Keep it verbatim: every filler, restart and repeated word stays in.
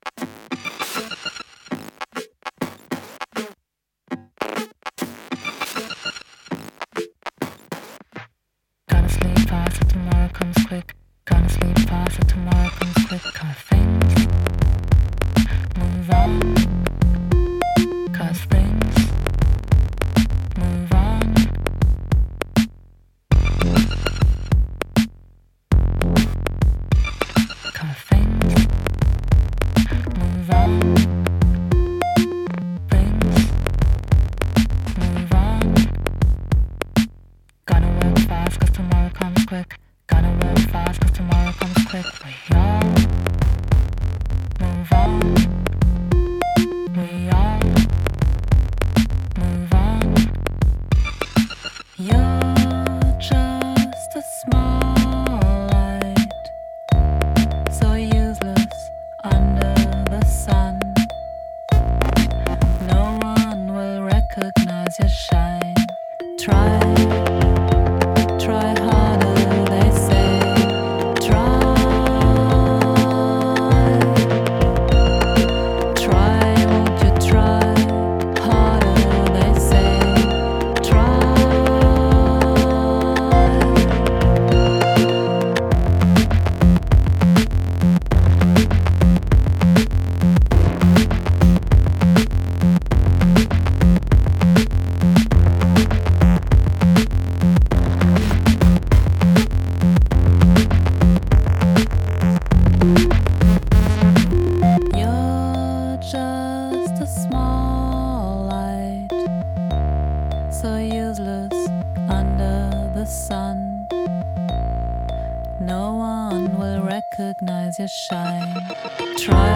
Gotta sleep fast so tomorrow comes quick. Gotta sleep fast so tomorrow comes quick. Cause things move on. Cause things move on. Cause things move on. Things move on. Gotta work fast cause tomorrow comes quick. Gotta work fast cause tomorrow comes quick. We all move on. We all move on. You're just a small light, so useless under the sun. No one will recognize your shine. Try, try harder, they say. Try, try, won't you try harder, they say. Try. You're just a small light, so useless under the sun. No one will recognize your shine. Try.